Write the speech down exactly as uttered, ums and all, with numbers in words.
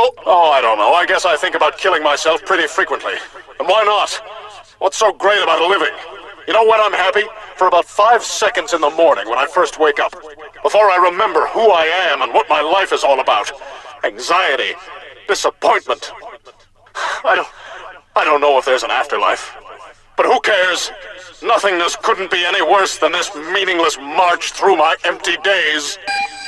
Oh, I don't know. I guess I think about killing myself pretty frequently. And why not? What's so great about living? You know when I'm happy? For about five seconds in the morning when I first wake up. Before I remember who I am and what my life is all about. Anxiety. Disappointment. I don't... I don't know if there's an afterlife. But who cares? Nothingness couldn't be any worse than this meaningless march through my empty days.